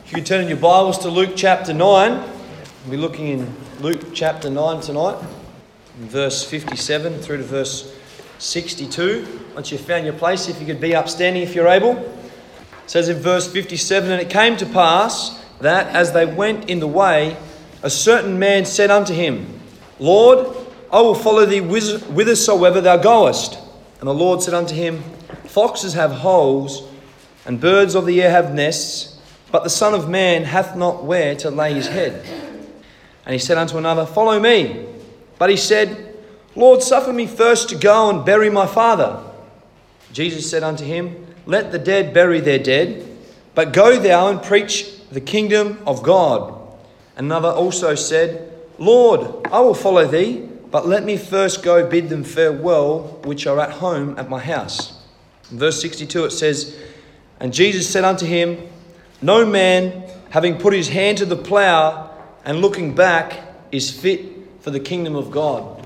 If you could turn in your Bibles to Luke chapter 9. We'll be looking in Luke chapter 9 tonight, in verse 57 through to verse 62. Once you've found your place, if you could be upstanding if you're able. It says in verse 57, "And it came to pass that as they went in the way, a certain man said unto him, Lord, I will follow thee whithersoever thou goest. And the Lord said unto him, Foxes have holes, and birds of the air have nests, but the Son of Man hath not where to lay his head. And he said unto another, Follow me. But he said, Lord, suffer me first to go and bury my father. Jesus said unto him, Let the dead bury their dead, but go thou and preach the kingdom of God. Another also said, Lord, I will follow thee, but let me first go bid them farewell, which are at home at my house. In verse 62 it says, And Jesus said unto him, No man, having put his hand to the plough and looking back, is fit for the kingdom of God.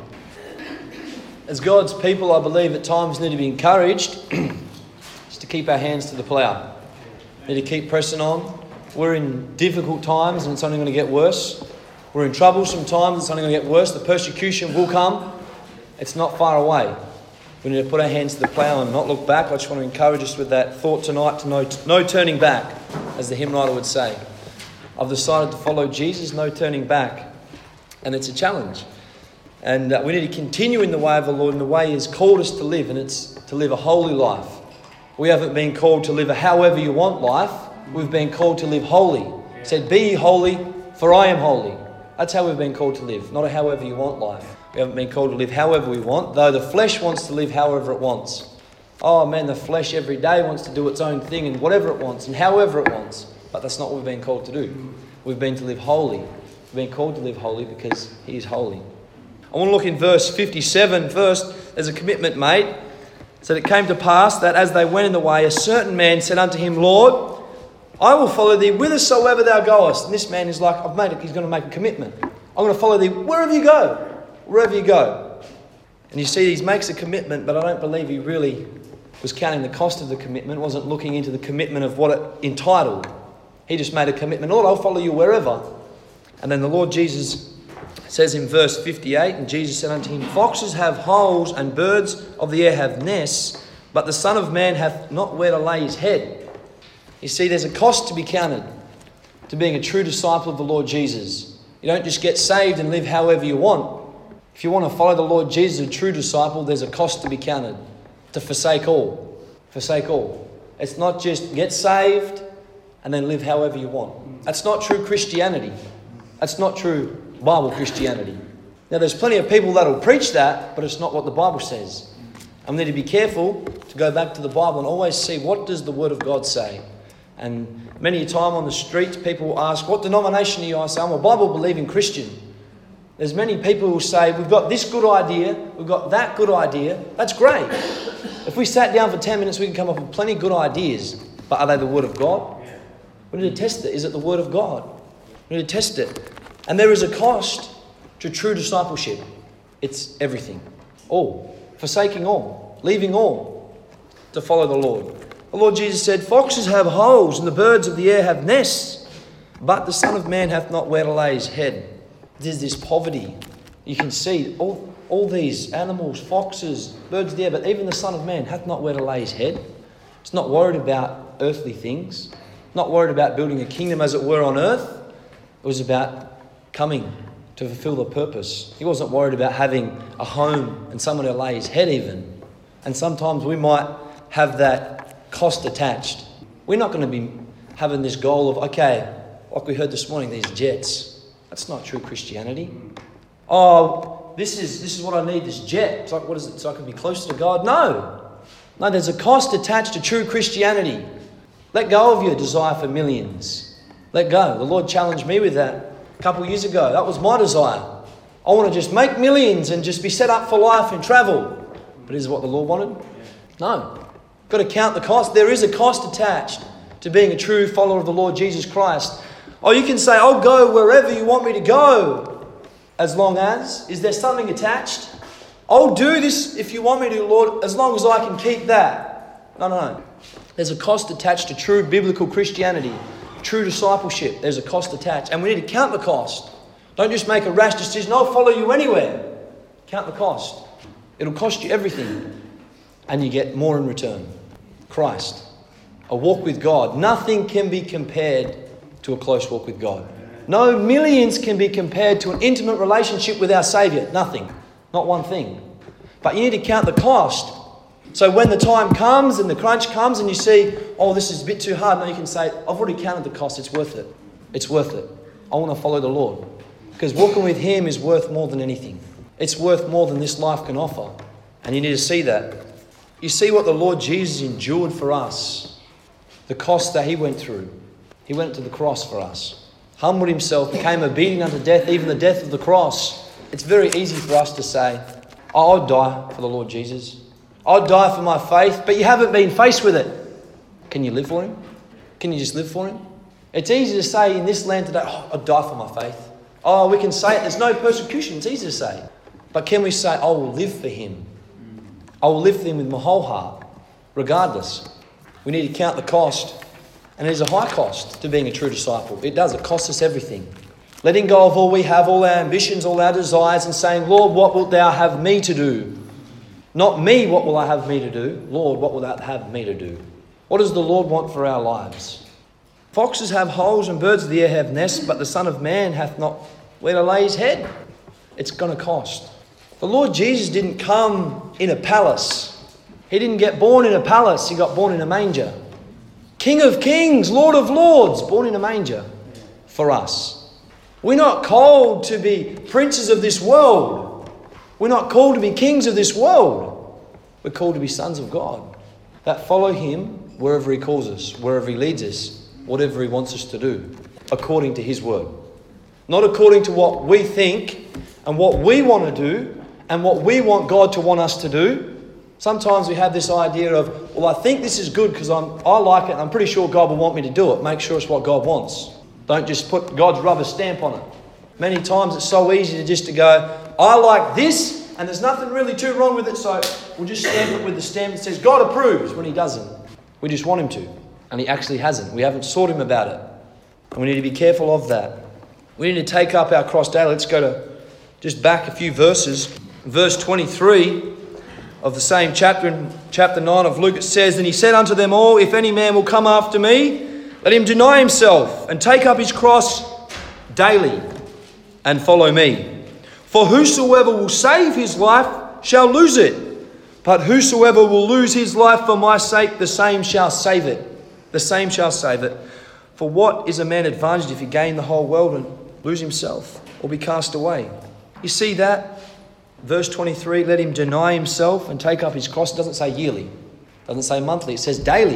As God's people, I believe at times need to be encouraged just to keep our hands to the plough. Need to keep pressing on. We're in difficult times and it's only going to get worse. We're in troublesome times, it's only going to get worse. The persecution will come. It's not far away. We need to put our hands to the plough and not look back. I just want to encourage us with that thought tonight to no turning back, as the hymn writer would say. I've decided to follow Jesus, no turning back. And it's a challenge. And we need to continue in the way of the Lord, and the way He's called us to live, and it's to live a holy life. We haven't been called to live a however you want life. We've been called to live holy. He said, Be ye holy, for I am holy. That's how we've been called to live, not a however you want life. We haven't been called to live however we want, though the flesh wants to live however it wants. Oh man, the flesh every day wants to do its own thing and whatever it wants and however it wants. But that's not what we've been called to do. We've been to live holy. We've been called to live holy because He is holy. I want to look in verse 57 first. There's a commitment made. It said, It came to pass that as they went in the way, a certain man said unto him, Lord, I will follow thee whithersoever thou goest. And this man is like, he's going to make a commitment. I'm going to follow thee wherever you go. Wherever you go. And you see, he makes a commitment, but I don't believe he really was counting the cost of the commitment, wasn't looking into the commitment of what it entitled. He just made a commitment, Lord, I'll follow you wherever. And then the Lord Jesus says in verse 58, And Jesus said unto him, Foxes have holes, and birds of the air have nests, but the Son of Man hath not where to lay his head. You see, there's a cost to be counted to being a true disciple of the Lord Jesus. You don't just get saved and live however you want. If you want to follow the Lord Jesus, a true disciple, there's a cost to be counted. To forsake all. Forsake all. It's not just get saved and then live however you want. That's not true Christianity. That's not true Bible Christianity. Now there's plenty of people that'll preach that, but it's not what the Bible says. And we need to be careful to go back to the Bible and always see, what does the Word of God say? And many a time on the streets, people will ask, what denomination are you? I say, I'm a Bible-believing Christian. There's many people who say, we've got this good idea, we've got that good idea. That's great. If we sat down for 10 minutes, we can come up with plenty of good ideas. But are they the Word of God? We need to test it. Is it the Word of God? We need to test it. And there is a cost to true discipleship. It's everything. All. Forsaking all. Leaving all to follow the Lord. The Lord Jesus said, Foxes have holes, and the birds of the air have nests, but the Son of Man hath not where to lay his head. There's this poverty. You can see all these animals, foxes, birds of the air, but even the Son of Man hath not where to lay his head. He's not worried about earthly things, not worried about building a kingdom as it were on earth. It was about coming to fulfill the purpose. He wasn't worried about having a home and somewhere to lay his head even. And sometimes we might have that cost attached. We're not going to be having this goal of, okay, like we heard this morning, these jets. That's not true Christianity. Oh, this is what I need, this jet. It's like, what is it? So I can be closer to God? No, there's a cost attached to true Christianity. Let go of your desire for millions. Let go. The Lord challenged me with that a couple of years ago. That was my desire. I want to just make millions and just be set up for life and travel. But is it what the Lord wanted? No. Got to count the cost. There is a cost attached to being a true follower of the Lord Jesus Christ. Oh, you can say, I'll go wherever you want me to go. As long as, is there something attached? I'll do this if you want me to, Lord, as long as I can keep that. No. There's a cost attached to true biblical Christianity. true discipleship, there's a cost attached. And we need to count the cost. Don't just make a rash decision, I'll follow you anywhere. Count the cost. It'll cost you everything. And you get more in return. Christ. A walk with God. Nothing can be compared to a close walk with God. No millions can be compared to an intimate relationship with our Saviour. Nothing. Not one thing. But you need to count the cost. So when the time comes and the crunch comes and you see, oh, this is a bit too hard, now you can say, I've already counted the cost. It's worth it. It's worth it. I want to follow the Lord. Because walking with Him is worth more than anything. It's worth more than this life can offer. And you need to see that. You see what the Lord Jesus endured for us. The cost that He went through. He went to the cross for us. Humbled Himself, became obedient unto death, even the death of the cross. It's very easy for us to say, oh, I'd die for the Lord Jesus. I'd die for my faith, but you haven't been faced with it. Can you live for Him? Can you just live for Him? It's easy to say in this land today, oh, I'd die for my faith. Oh, we can say it. There's no persecution. It's easy to say. But can we say, I will live for Him? I will live for Him with my whole heart, regardless. We need to count the cost. And there's a high cost to being a true disciple. It does. It costs us everything. Letting go of all we have, all our ambitions, all our desires, and saying, Lord, what wilt Thou have me to do? Not me, what will I have me to do? Lord, what will Thou have me to do? What does the Lord want for our lives? Foxes have holes and birds of the air have nests, but the Son of Man hath not where to lay His head. It's going to cost. The Lord Jesus didn't come in a palace. He didn't get born in a palace. He got born in a manger. King of kings, Lord of lords, born in a manger for us. We're not called to be princes of this world. We're not called to be kings of this world. We're called to be sons of God that follow Him wherever He calls us, wherever He leads us, whatever He wants us to do, according to His word. Not according to what we think and what we want to do and what we want God to want us to do. Sometimes we have this idea of, well, I think this is good because I like it and I'm pretty sure God will want me to do it. Make sure it's what God wants. Don't just put God's rubber stamp on it. Many times it's so easy to go, I like this and there's nothing really too wrong with it, so we'll just stamp it with the stamp that says God approves, when He doesn't. We just want Him to, and He actually hasn't. We haven't sought Him about it. And we need to be careful of that. We need to take up our cross daily. Let's go to just back a few verses. Verse 23 of the same chapter, in chapter 9 of Luke, it says, And He said unto them all, If any man will come after me, let him deny himself and take up his cross daily and follow me. For whosoever will save his life shall lose it. But whosoever will lose his life for my sake, the same shall save it. The same shall save it. For what is a man advantaged if he gain the whole world and lose himself or be cast away? You see that? Verse 23, let him deny himself and take up his cross. It doesn't say yearly. It doesn't say monthly. It says daily.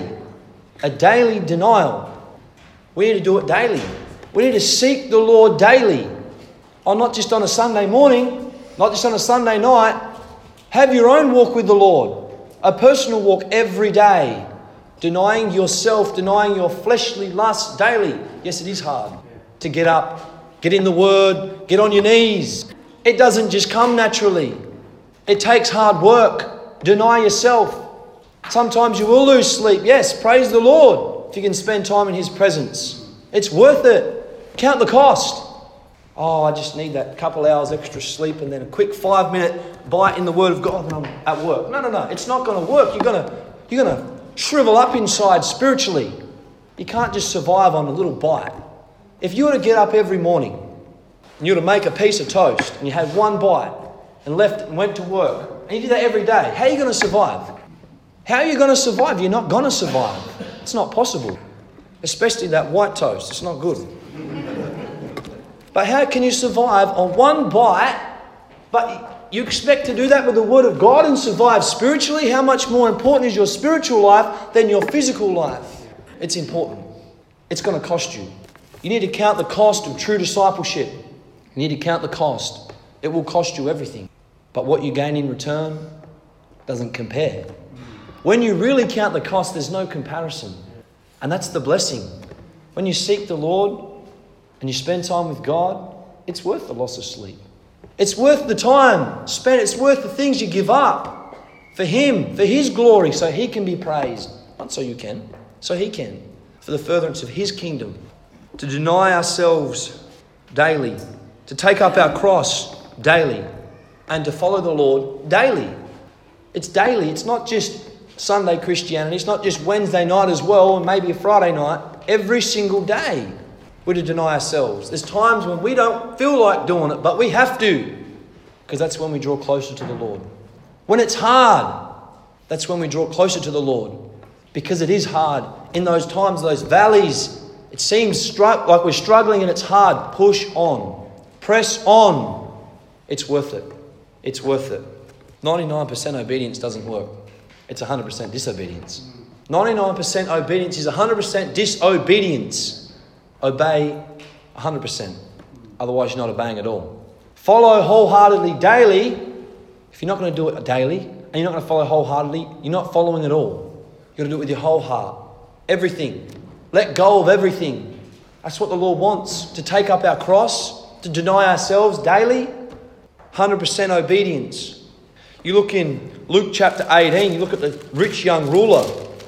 A daily denial. We need to do it daily. We need to seek the Lord daily. Oh, not just on a Sunday morning, not just on a Sunday night. Have your own walk with the Lord. A personal walk every day. Denying yourself, denying your fleshly lusts daily. Yes, it is hard to get up, get in the Word, get on your knees. It doesn't just come naturally. It takes hard work. Deny yourself. Sometimes you will lose sleep. Yes, praise the Lord if you can spend time in His presence. It's worth it. Count the cost. Oh, I just need that couple hours extra sleep and then a quick 5-minute bite in the Word of God when I'm at work. No. It's not going to work. You're going to shrivel up inside spiritually. You can't just survive on a little bite. If you were to get up every morning and you were to make a piece of toast and you had one bite and left and went to work and you did that every day, how are you going to survive? How are you going to survive? You're not going to survive. It's not possible. Especially that white toast. It's not good. But how can you survive on one bite, but you expect to do that with the Word of God and survive spiritually? How much more important is your spiritual life than your physical life? It's important. It's going to cost you. You need to count the cost of true discipleship. You need to count the cost. It will cost you everything. But what you gain in return doesn't compare. When you really count the cost, there's no comparison. And that's the blessing. When you seek the Lord and you spend time with God, it's worth the loss of sleep. It's worth the time spent. It's worth the things you give up for Him, for His glory, so He can be praised. Not so you can, so He can. For the furtherance of His kingdom. to deny ourselves daily, to take up our cross daily, and to follow the Lord daily. It's daily. It's not just Sunday Christianity. It's not just Wednesday night as well, and maybe a Friday night. Every single day we're to deny ourselves. There's times when we don't feel like doing it, but we have to, because that's when we draw closer to the Lord. When it's hard, that's when we draw closer to the Lord, because it is hard. In those times, those valleys, it seems like we're struggling and it's hard. Push on. Press on. It's worth it. It's worth it. 99% obedience doesn't work. It's 100% disobedience. 99% obedience is 100% disobedience. Obey 100%. Otherwise, you're not obeying at all. Follow wholeheartedly daily. If you're not going to do it daily and you're not going to follow wholeheartedly, you're not following at all. You've got to do it with your whole heart. Everything. Let go of everything. That's what the Lord wants. To take up our cross, to deny ourselves daily. 100% obedience. You look in Luke chapter 18, you look at the rich young ruler.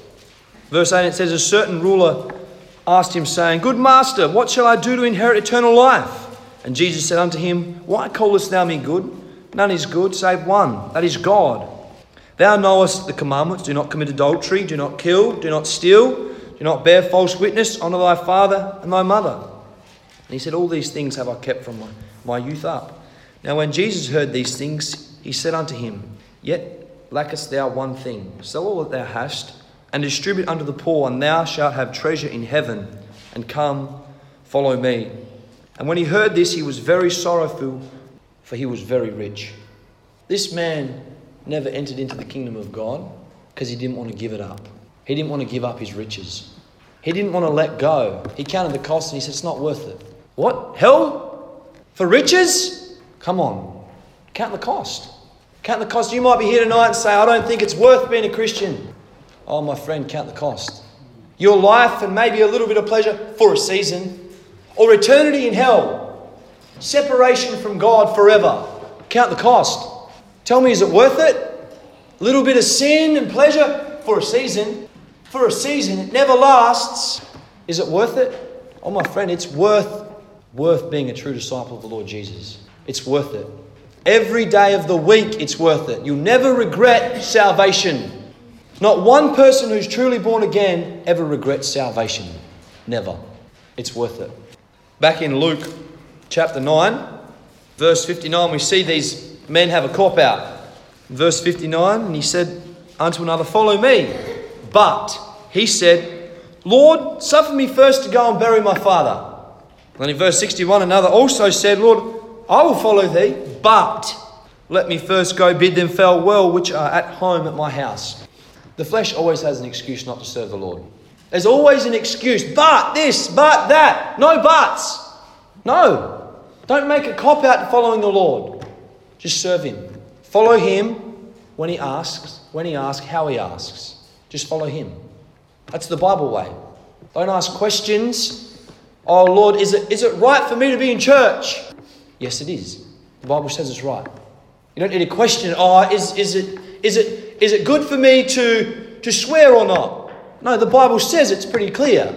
Verse 8, it says, a certain ruler asked him, saying, Good master, what shall I do to inherit eternal life? And Jesus said unto him, Why callest thou me good? None is good save one, that is God. Thou knowest the commandments, do not commit adultery, do not kill, do not steal, do not bear false witness, honour thy father and thy mother. And he said, All these things have I kept from my youth up. Now when Jesus heard these things, he said unto him, Yet lackest thou one thing. Sell all that thou hast, and distribute unto the poor, and thou shalt have treasure in heaven. And come, follow me. And when he heard this, he was very sorrowful, for he was very rich. This man never entered into the kingdom of God because he didn't want to give it up. He didn't want to give up his riches. He didn't want to let go. He counted the cost and he said, It's not worth it. What? Hell? For riches? Come on. Count the cost. Count the cost. You might be here tonight and say, I don't think it's worth being a Christian. Oh, my friend, count the cost. Your life and maybe a little bit of pleasure for a season, or eternity in hell. Separation from God forever. Count the cost. Tell me, is it worth it? A little bit of sin and pleasure for a season. For a season. It never lasts. Is it worth it? Oh, my friend, it's worth being a true disciple of the Lord Jesus. It's worth it. Every day of the week, it's worth it. You'll never regret salvation. Not one person who's truly born again ever regrets salvation. Never. It's worth it. Back in Luke chapter 9, verse 59, we see these men have a cop out. Verse 59, and he said unto another, Follow me. But he said, Lord, suffer me first to go and bury my father. And in verse 61, another also said, Lord, I will follow thee, but let me first go bid them farewell which are at home at my house. The flesh always has an excuse not to serve the Lord. There's always an excuse, but this, but that. No buts. No. Don't make a cop out to following the Lord. Just serve him. Follow him when he asks, how he asks. Just follow him. That's the Bible way. Don't ask questions. Oh Lord, is it right for me to be in church? Yes, it is. The Bible says it's right. You don't need to question, is it good for me to swear or not? No, the Bible says it's pretty clear.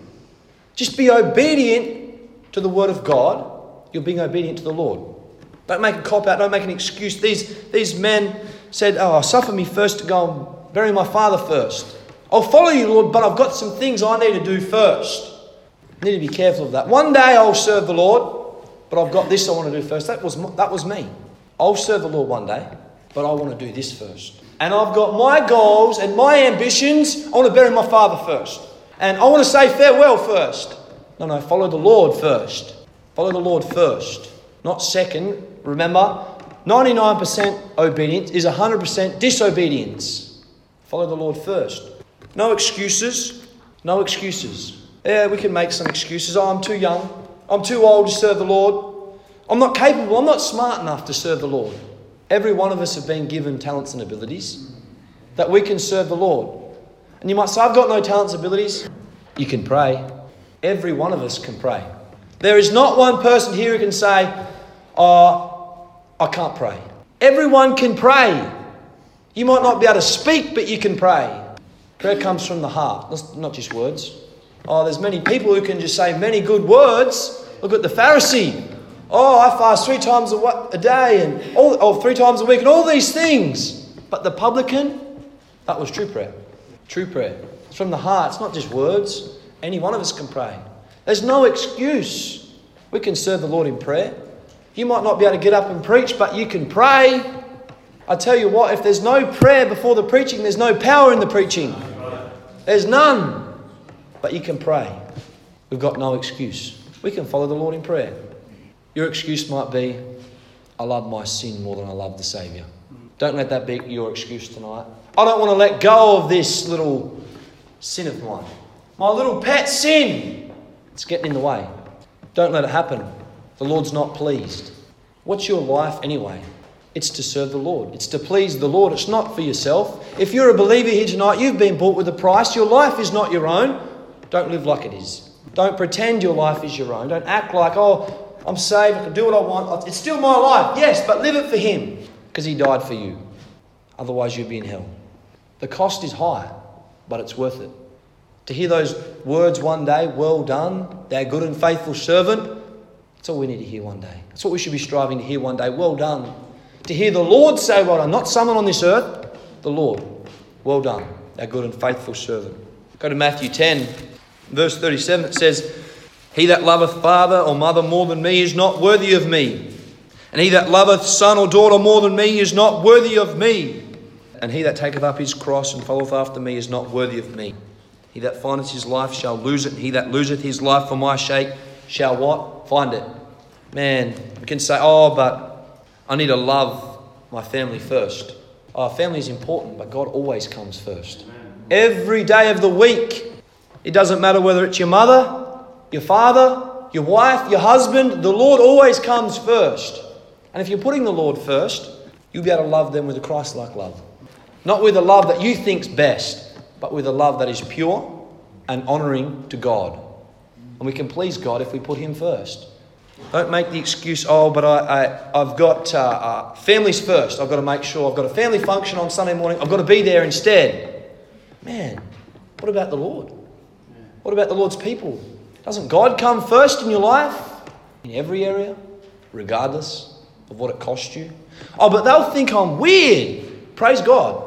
Just be obedient to the word of God. You're being obedient to the Lord. Don't make a cop out. Don't make an excuse. These men said, suffer me first to go and bury my father first. I'll follow you, Lord, but I've got some things I need to do first. I need to be careful of that. One day I'll serve the Lord, but I've got this I want to do first. That was me. I'll serve the Lord one day, but I want to do this first. And I've got my goals and my ambitions. I want to bury my father first. And I want to say farewell first. No, follow the Lord first. Follow the Lord first, not second. Remember, 99% obedience is 100% disobedience. Follow the Lord first. No excuses. No excuses. Yeah, we can make some excuses. I'm too young. I'm too old to serve the Lord. I'm not capable. I'm not smart enough to serve the Lord. Every one of us have been given talents and abilities that we can serve the Lord. And you might say, I've got no talents and abilities. You can pray. Every one of us can pray. There is not one person here who can say, I can't pray. Everyone can pray. You might not be able to speak, but you can pray. Prayer comes from the heart. That's not just words. Oh, there's many people who can just say many good words. Look at the Pharisee. Oh, I fast 3 times a day and 3 times a week and all these things. But the publican, that was true prayer. True prayer. It's from the heart. It's not just words. Any one of us can pray. There's no excuse. We can serve the Lord in prayer. You might not be able to get up and preach, but you can pray. I tell you what, if there's no prayer before the preaching, there's no power in the preaching. There's none. But you can pray. We've got no excuse. We can follow the Lord in prayer. Your excuse might be, I love my sin more than I love the Saviour. Don't let that be your excuse tonight. I don't want to let go of this little sin of mine. My little pet sin. It's getting in the way. Don't let it happen. The Lord's not pleased. What's your life anyway? It's to serve the Lord. It's to please the Lord. It's not for yourself. If you're a believer here tonight, you've been bought with a price. Your life is not your own. Don't live like it is. Don't pretend your life is your own. Don't act like, oh, I'm saved, I can do what I want. It's still my life. Yes, but live it for Him because He died for you. Otherwise you'll be in hell. The cost is high, but it's worth it. To hear those words one day, well done, thou good and faithful servant, that's all we need to hear one day. That's what we should be striving to hear one day. Well done. To hear the Lord say well done, not someone on this earth, the Lord. Well done, thou good and faithful servant. Go to Matthew 10, verse 37. It says, he that loveth father or mother more than me is not worthy of me. And he that loveth son or daughter more than me is not worthy of me. And he that taketh up his cross and followeth after me is not worthy of me. He that findeth his life shall lose it. And he that loseth his life for my sake shall what? Find it. Man, we can say, oh, but I need to love my family first. Oh, family is important, but God always comes first. Every day of the week. It doesn't matter whether it's your mother, your father, your wife, your husband. The Lord always comes first. And if you're putting the Lord first, you'll be able to love them with a Christ-like love. Not with a love that you think's best, but with a love that is pure and honouring to God. And we can please God if we put Him first. Don't make the excuse, oh, but I've got families first. I've got to make sure I've got a family function on Sunday morning. I've got to be there instead. Man, what about the Lord? What about the Lord's people? Doesn't God come first in your life? In every area, regardless of what it costs you? Oh, but they'll think I'm weird. Praise God.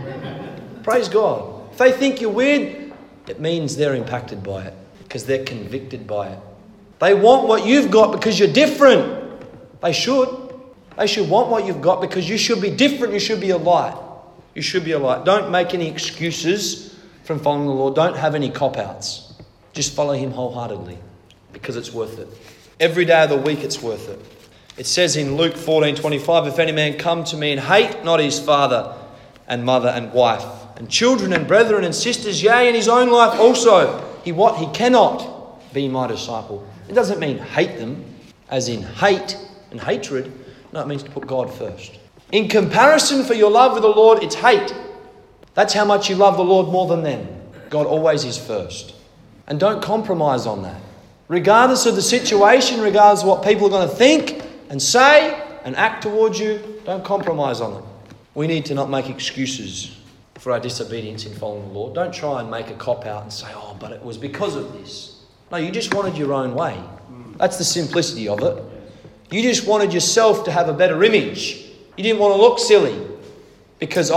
Praise God. If they think you're weird, it means they're impacted by it because they're convicted by it. They want what you've got because you're different. They should. They should want what you've got because you should be different. You should be a light. You should be a light. Don't make any excuses from following the Lord. Don't have any cop-outs. Just follow Him wholeheartedly because it's worth it. Every day of the week it's worth it. It says in Luke 14:25, if any man come to me and hate not his father and mother and wife and children and brethren and sisters, yea, and his own life also, he cannot be my disciple. It doesn't mean hate them as in hate and hatred. No, it means to put God first. In comparison for your love with the Lord, it's hate. That's how much you love the Lord more than them. God always is first. And don't compromise on that. Regardless of the situation, regardless of what people are going to think and say and act towards you, don't compromise on them. We need to not make excuses for our disobedience in following the Lord. Don't try and make a cop-out and say, oh, but it was because of this. No, you just wanted your own way. That's the simplicity of it. You just wanted yourself to have a better image. You didn't want to look silly because,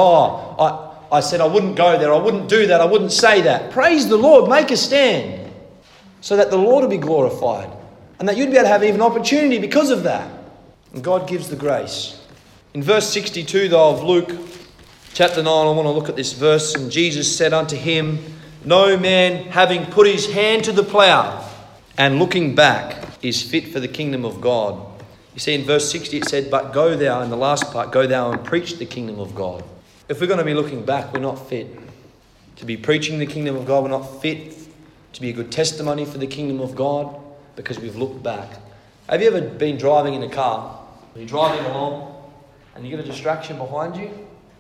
I said I wouldn't go there, I wouldn't do that, I wouldn't say that. Praise the Lord, make a stand so that the Lord will be glorified and that you'd be able to have even opportunity because of that. And God gives the grace. In verse 62 though of Luke chapter 9, I want to look at this verse. And Jesus said unto him, no man having put his hand to the plough and looking back is fit for the kingdom of God. You see in verse 60 it said, but go thou, in the last part, go thou and preach the kingdom of God. If we're going to be looking back, we're not fit to be preaching the kingdom of God. We're not fit to be a good testimony for the kingdom of God because we've looked back. Have you ever been driving in a car? You're driving along and you get a distraction behind you?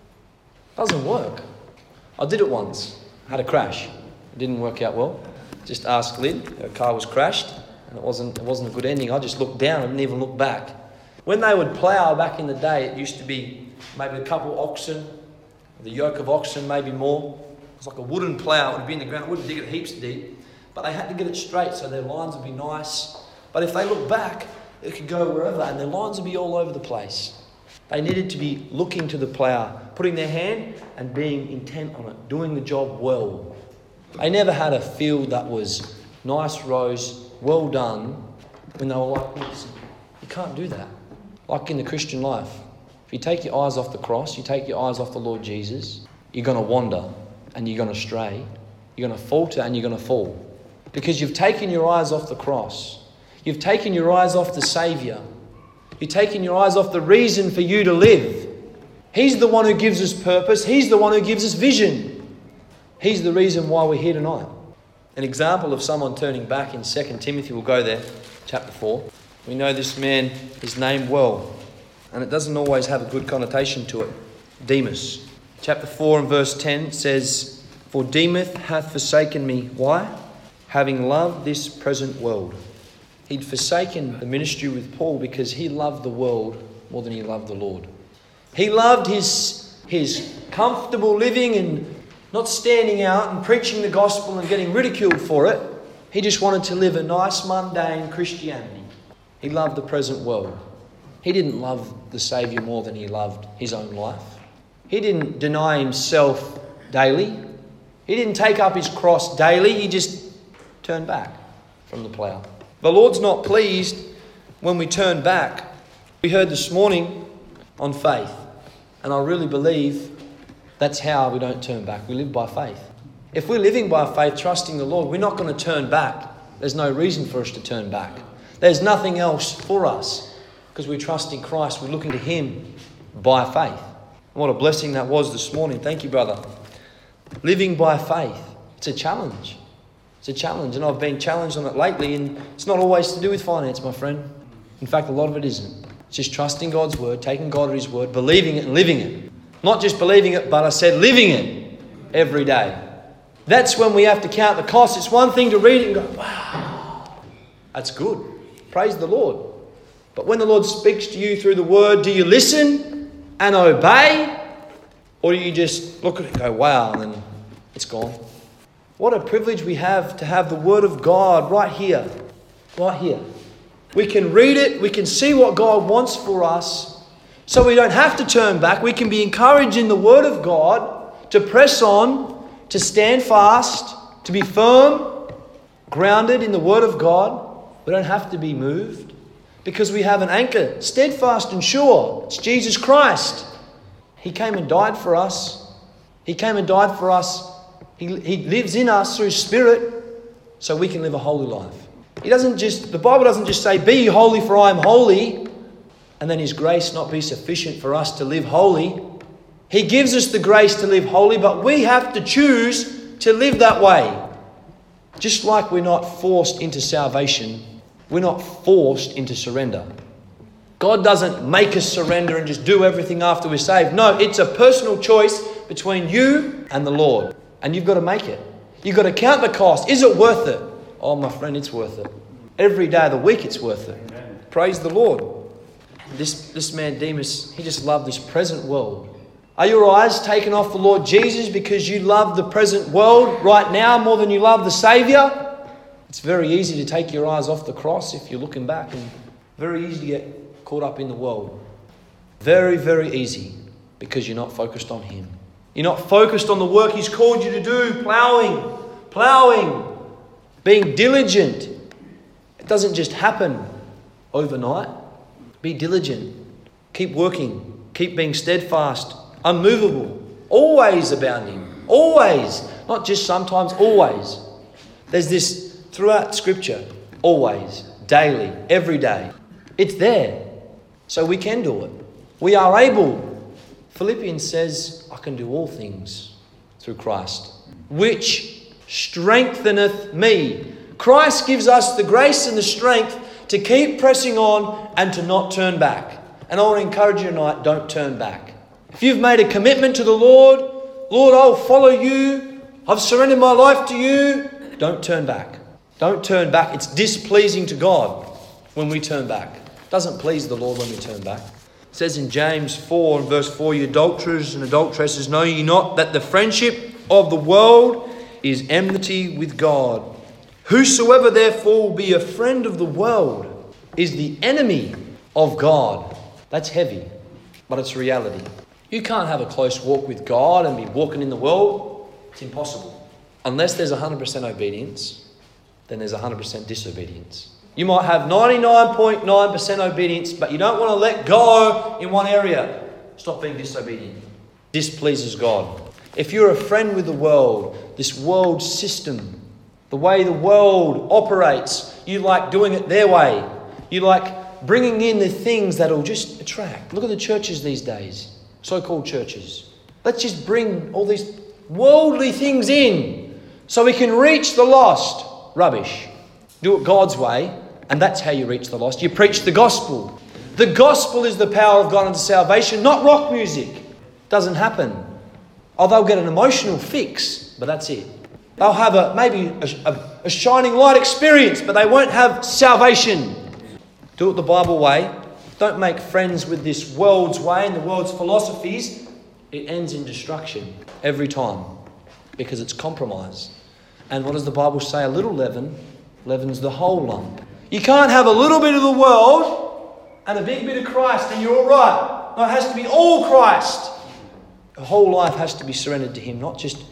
It doesn't work. I did it once. I had a crash. It didn't work out well. Just asked Lynn. Her car was crashed and it wasn't a good ending. I just looked down. I didn't even look back. When they would plough back in the day, it used to be maybe a couple oxen, the yoke of oxen, maybe more. It was like a wooden plough. It would be in the ground. It wouldn't dig it heaps deep. But they had to get it straight so their lines would be nice. But if they look back, it could go wherever and their lines would be all over the place. They needed to be looking to the plough, putting their hand and being intent on it, doing the job well. They never had a field that was nice rows, well done, when they were like this. You can't do that. Like in the Christian life, if you take your eyes off the cross, you take your eyes off the Lord Jesus, you're going to wander and you're going to stray, you're going to falter and you're going to fall. Because you've taken your eyes off the cross. You've taken your eyes off the Saviour. You've taken your eyes off the reason for you to live. He's the one who gives us purpose. He's the one who gives us vision. He's the reason why we're here tonight. An example of someone turning back in 2 Timothy, we'll go there, chapter 4. We know this man, his name well, and it doesn't always have a good connotation to it. Demas. Chapter 4 and verse 10 says, "For Demas hath forsaken me." Why? "Having loved this present world." He'd forsaken the ministry with Paul because he loved the world more than he loved the Lord. He loved his comfortable living and not standing out and preaching the gospel and getting ridiculed for it. He just wanted to live a nice, mundane Christianity. He loved the present world. He didn't love the Saviour more than he loved his own life. He didn't deny himself daily. He didn't take up his cross daily. He just turned back from the plough. The Lord's not pleased when we turn back. We heard this morning on faith. And I really believe that's how we don't turn back. We live by faith. If we're living by faith, trusting the Lord, we're not going to turn back. There's no reason for us to turn back. There's nothing else for us because we trust in Christ. We're looking to Him by faith. And what a blessing that was this morning. Thank you, brother. Living by faith. It's a challenge. It's a challenge. And I've been challenged on it lately. And it's not always to do with finance, my friend. In fact, a lot of it isn't. It's just trusting God's word, taking God at His word, believing it and living it. Not just believing it, but I said living it every day. That's when we have to count the cost. It's one thing to read it and go, wow, that's good. Praise the Lord. But when the Lord speaks to you through the word, do you listen and obey? Or do you just look at it and go, wow, and then it's gone? What a privilege we have to have the word of God right here. Right here. We can read it. We can see what God wants for us. So we don't have to turn back. We can be encouraged in the word of God to press on, to stand fast, to be firm, grounded in the word of God. We don't have to be moved because we have an anchor, steadfast and sure. It's Jesus Christ. He came and died for us. He came and died for us. He lives in us through Spirit so we can live a holy life. The Bible doesn't just say, "Be holy for I am holy," and then His grace not be sufficient for us to live holy. He gives us the grace to live holy, but we have to choose to live that way. Just like we're not forced into salvation, we're not forced into surrender. God doesn't make us surrender and just do everything after we're saved. No, it's a personal choice between you and the Lord. And you've got to make it. You've got to count the cost. Is it worth it? Oh, my friend, it's worth it. Every day of the week it's worth it. Amen. Praise the Lord. This man Demas, he just loved this present world. Are your eyes taken off the Lord Jesus because you love the present world right now more than you love the Saviour? It's very easy to take your eyes off the cross if you're looking back, and very easy to get caught up in the world. Very, very easy because you're not focused on Him. You're not focused on the work He's called you to do, ploughing, being diligent. It doesn't just happen overnight. Be diligent. Keep working. Keep being steadfast, unmovable, always abounding. Always. Not just sometimes, always. There's this throughout Scripture. Always. Daily. Every day. It's there. So we can do it. We are able. Philippians says, "I can do all things through Christ, which strengtheneth me." Christ gives us the grace and the strength to keep pressing on and to not turn back. And I want to encourage you tonight, don't turn back. If you've made a commitment to the Lord, "Lord, I'll follow you. I've surrendered my life to you," don't turn back. Don't turn back. It's displeasing to God when we turn back. It doesn't please the Lord when we turn back. It says in James 4 and verse 4, "You adulterers and adulteresses, know ye not that the friendship of the world is enmity with God? Whosoever therefore will be a friend of the world is the enemy of God. That's heavy, but it's reality. You can't have a close walk with God and be walking in the world. It's impossible. Unless there's 100% obedience, then there's 100% disobedience. You might have 99.9% obedience, but you don't want to let go in one area. Stop being disobedient. Displeases God. If you're a friend with the world, this world system, the way the world operates, you like doing it their way. You like bringing in the things that will just attract. Look at the churches these days, so-called churches. Let's just bring all these worldly things in so we can reach the lost. Rubbish. Do it God's way, and that's how you reach the lost. You preach the gospel. The gospel is the power of God unto salvation, not rock music. Doesn't happen. Oh, they'll get an emotional fix, but that's it. They'll have maybe a shining light experience, but they won't have salvation. Do it the Bible way. Don't make friends with this world's way and the world's philosophies. It ends in destruction every time because it's compromise. And what does the Bible say? A little leaven leavens the whole lump. You can't have a little bit of the world and a big bit of Christ and you're all right. No, it has to be all Christ. The whole life has to be surrendered to Him, not just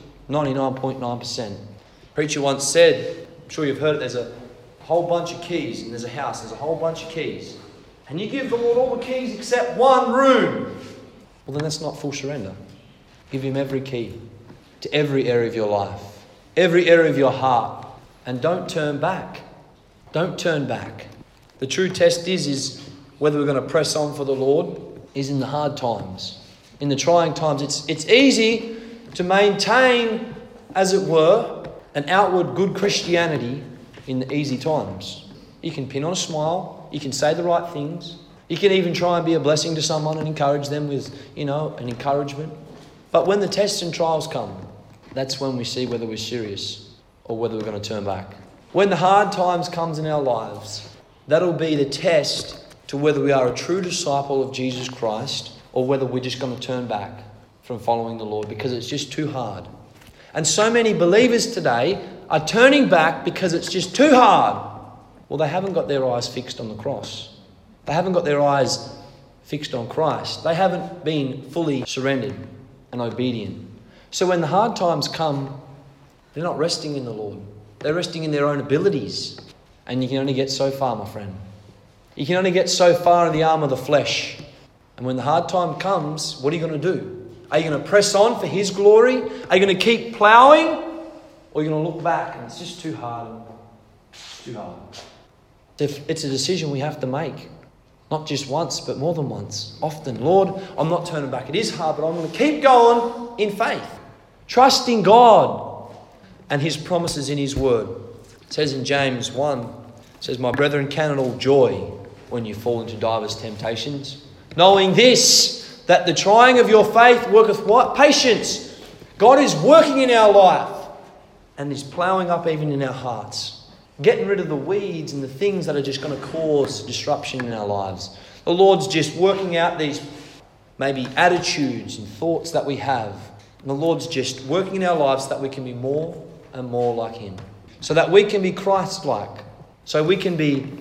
99.9%. Preacher once said, I'm sure you've heard it, there's a whole bunch of keys and there's a house, there's a whole bunch of keys. And you give the Lord all the keys except one room. Well, then that's not full surrender. Give Him every key to every area of your life, every area of your heart. And don't turn back. Don't turn back. The true test is whether we're going to press on for the Lord is in the hard times. In the trying times, it's easy to maintain, as it were, an outward good Christianity in the easy times. You can pin on a smile. You can say the right things. You can even try and be a blessing to someone and encourage them with, an encouragement. But when the tests and trials come, that's when we see whether we're serious or whether we're going to turn back. When the hard times comes in our lives, that'll be the test to whether we are a true disciple of Jesus Christ or whether we're just going to turn back from following the Lord because it's just too hard. And so many believers today are turning back because it's just too hard. Well, they haven't got their eyes fixed on the cross. They haven't got their eyes fixed on Christ. They haven't been fully surrendered and obedient. So when the hard times come, they're not resting in the Lord. They're resting in their own abilities. And you can only get so far, my friend. You can only get so far in the arm of the flesh. And when the hard time comes, what are you going to do? Are you going to press on for His glory? Are you going to keep ploughing? Or are you going to look back and it's just too hard? It's too hard. It's a decision we have to make. Not just once, but more than once. Often, Lord, I'm not turning back. It is hard, but I'm going to keep going in faith. Trusting God and His promises in His word. It says in James 1, it says, My brethren, count it all joy when you fall into divers temptations. Knowing this, that the trying of your faith worketh what? Patience. God is working in our life and is ploughing up even in our hearts. Getting rid of the weeds and the things that are just going to cause disruption in our lives. The Lord's just working out these maybe attitudes and thoughts that we have. And the Lord's just working in our lives so that we can be more and more like Him. So that we can be Christ-like. So we can be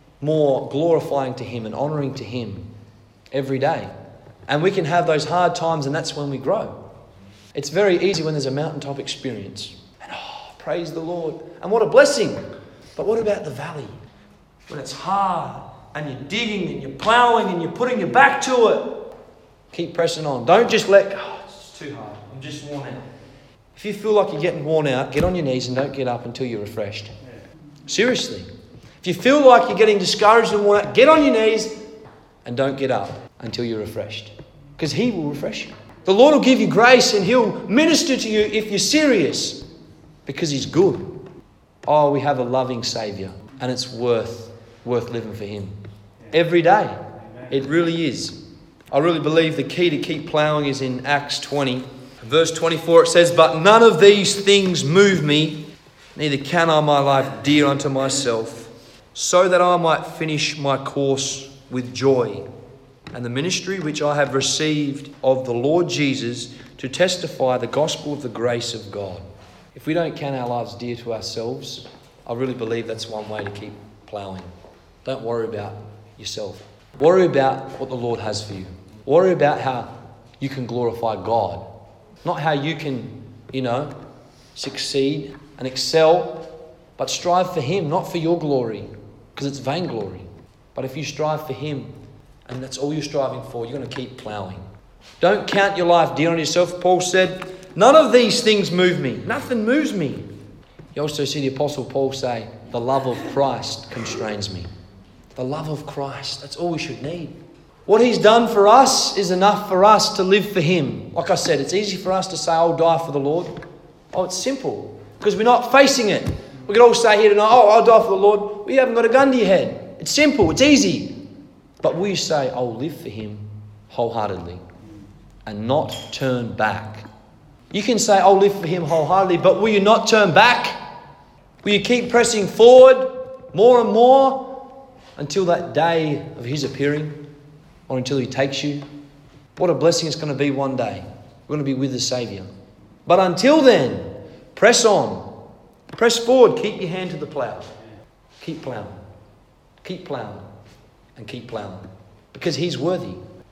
more glorifying to Him and honouring to Him every day. And we can have those hard times and that's when we grow. It's very easy when there's a mountaintop experience. And praise the Lord. And what a blessing. But what about the valley? When it's hard and you're digging and you're ploughing and you're putting your back to it. Keep pressing on. Don't just it's too hard. I'm just worn out. If you feel like you're getting worn out, get on your knees and don't get up until you're refreshed. Seriously. If you feel like you're getting discouraged and worn out, get on your knees and don't get up until you're refreshed. Because He will refresh you. The Lord will give you grace and He'll minister to you if you're serious. Because He's good. Oh, we have a loving Saviour. And it's worth living for Him. Every day. It really is. I really believe the key to keep ploughing is in Acts 20. Verse 24 it says, But none of these things move me, neither count I my life dear unto myself, so that I might finish my course with joy, and the ministry which I have received of the Lord Jesus to testify the gospel of the grace of God. If we don't count our lives dear to ourselves, I really believe that's one way to keep ploughing. Don't worry about yourself. Worry about what the Lord has for you. Worry about how you can glorify God. Not how you can, succeed and excel, but strive for Him, not for your glory, because it's vainglory. But if you strive for Him, and that's all you're striving for, you're going to keep ploughing. Don't count your life dear on yourself. Paul said, none of these things move me. Nothing moves me. You also see the Apostle Paul say, the love of Christ constrains me. The love of Christ, that's all we should need. What He's done for us is enough for us to live for Him. Like I said, it's easy for us to say, I'll die for the Lord. Oh, it's simple, because we're not facing it. We could all say here tonight, I'll die for the Lord. Well, you haven't got a gun to your head. It's simple, it's easy. But will you say, I'll live for Him wholeheartedly and not turn back? You can say, I'll live for Him wholeheartedly, but will you not turn back? Will you keep pressing forward more and more until that day of His appearing, or until He takes you? What a blessing it's going to be one day. We're going to be with the Saviour. But until then, press on. Press forward. Keep your hand to the plough. Keep ploughing. Keep ploughing. And keep ploughing. Because He's worthy.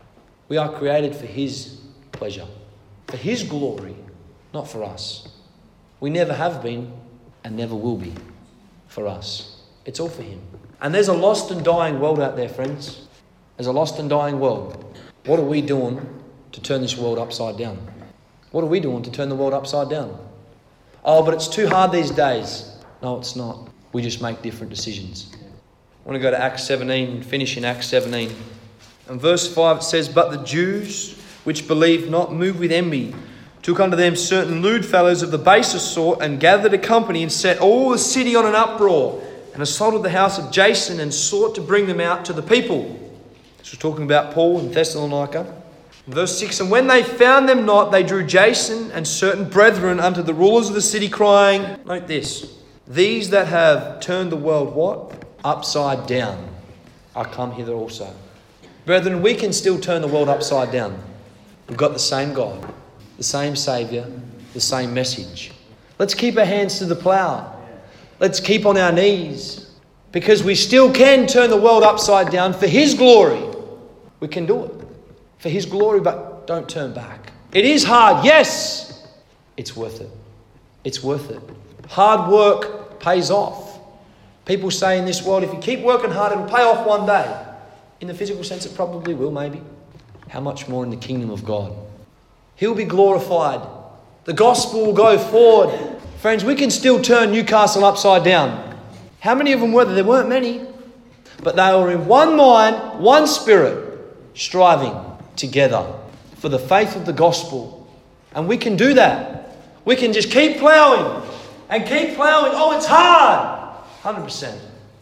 We are created for His pleasure. For His glory. Not for us. We never have been and never will be for us. It's all for Him. And there's a lost and dying world out there, friends. There's a lost and dying world. What are we doing to turn this world upside down? What are we doing to turn the world upside down? Oh, but it's too hard these days. No, it's not. We just make different decisions. I want to go to Acts 17 and finish in Acts 17. And verse 5 it says, but the Jews which believed not, moved with envy, took unto them certain lewd fellows of the baser sort, and gathered a company, and set all the city on an uproar, and assaulted the house of Jason, and sought to bring them out to the people. This was talking about Paul in Thessalonica. Verse 6, and when they found them not, they drew Jason and certain brethren unto the rulers of the city, crying, note this, these that have turned the world what? Upside down are come hither also. Brethren, we can still turn the world upside down. We've got the same God, the same Saviour, the same message. Let's keep our hands to the plough. Let's keep on our knees, because we still can turn the world upside down for His glory. We can do it for His glory, but don't turn back. It is hard, yes. It's worth it. It's worth it. Hard work pays off. People say in this world, if you keep working hard, it'll pay off one day. In the physical sense, it probably will, maybe. How much more in the kingdom of God? He'll be glorified. The gospel will go forward. Friends, we can still turn Newcastle upside down. How many of them were there? There weren't many. But they were in one mind, one spirit, striving together for the faith of the gospel. And we can do that. We can just keep ploughing and keep ploughing. Oh, it's hard. 100%.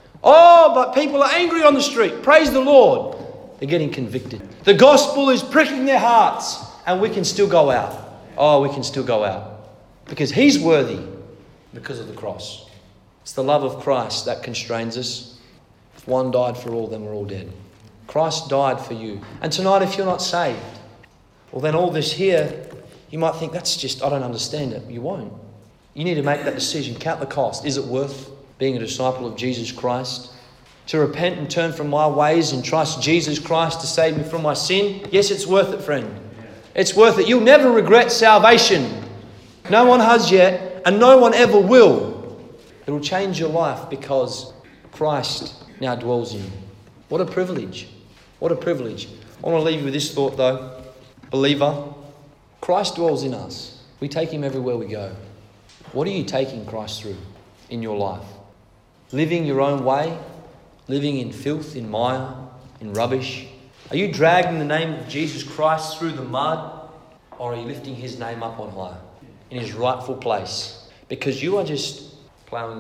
Oh, but people are angry on the street. Praise the Lord. They're getting convicted. The gospel is pricking their hearts, and we can still go out. Oh, we can still go out. Because He's worthy because of the cross. It's the love of Christ that constrains us. If one died for all, then we're all dead. Christ died for you. And tonight, if you're not saved, well, then all this here, you might think, that's just, I don't understand it. You won't. You need to make that decision. Count the cost. Is it worth being a disciple of Jesus Christ? To repent and turn from my ways and trust Jesus Christ to save me from my sin? Yes, it's worth it, friend. It's worth it. You'll never regret salvation. No one has yet, and no one ever will. It will change your life because Christ now dwells in you. What a privilege. What a privilege. I want to leave you with this thought though. Believer, Christ dwells in us. We take Him everywhere we go. What are you taking Christ through in your life? Living your own way? Living in filth, in mire, in rubbish? Are you dragging the name of Jesus Christ through the mud? Or are you lifting His name up on high, in His rightful place? Because you are just ploughing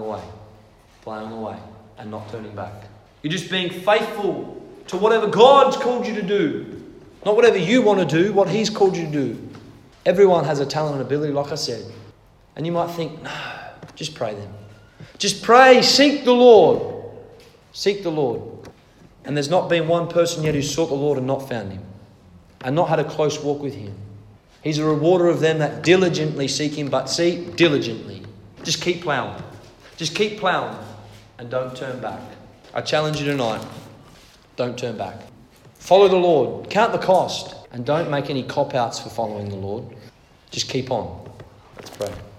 away, and not turning back. You're just being faithful to whatever God's called you to do. Not whatever you want to do, what He's called you to do. Everyone has a talent and ability, like I said. And you might think, no, just pray then. Just pray, seek the Lord. Seek the Lord. And there's not been one person yet who sought the Lord and not found Him, and not had a close walk with Him. He's a rewarder of them that diligently seek Him, but see, diligently. Just keep ploughing. Just keep ploughing and don't turn back. I challenge you tonight. Don't turn back. Follow the Lord. Count the cost. And don't make any cop-outs for following the Lord. Just keep on. Let's pray.